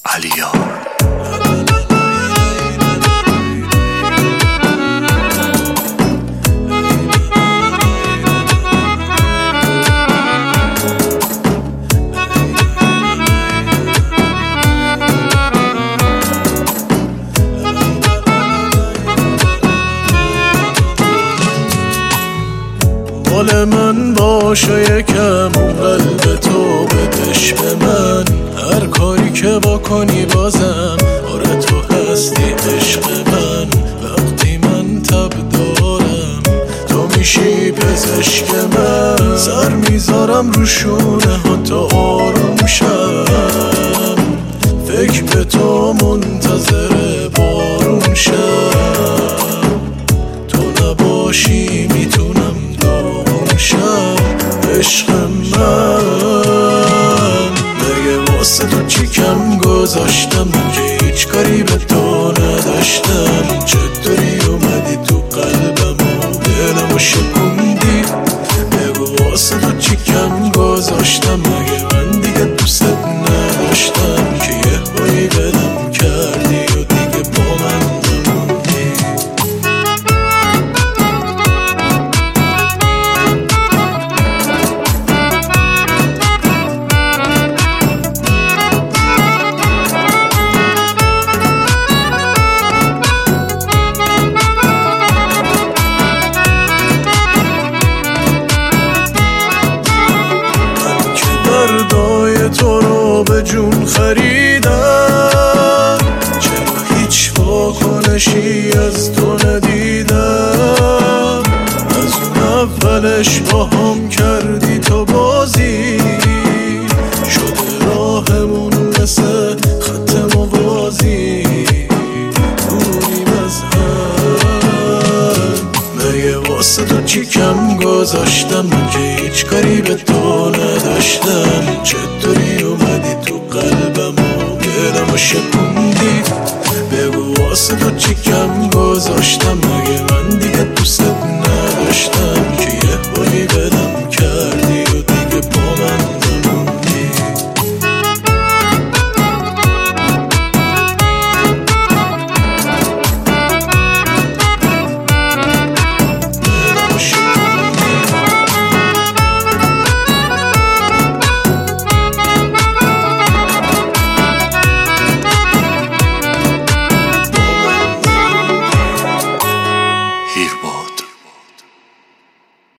علیان. مال من باشه یکم اون قلب تو بدش به من، هر کاری که بکنی بازم آره تو هستی عشق من. وقتی من تب دارم تو میشی پزشک من، سر میذارم رو شونه ها تا آروم شم، فکر به تو منتظر بارون شم. تو نباشی میتونم عشق من. مگه واسه تو چی کم گذاشتم که هیچ کاری به تو نداشتم؟ چطوری اومدی تو قلبم و دلمو شکوندی؟ بگو واسه تو چی کم گذاشتم مگه من دیگه دوست نداشتم که یه هایی بدم کردی و دیگه با من نموندی؟ دردای تو رو به جون خریدم، چرا هیچ واکنشی از تو ندیدم؟ از اون اولش با هم کردی تو بازی، شده راهمون مثل خط موازی، دوریم از هم. مگه واسه تو چی کم گذاشتم که هیچ کاری به تو نداشتم؟ چطوری اومدی تو قلبم و دلمو شکوندی؟ بگو واسه تو چی کم گذاشتم مگه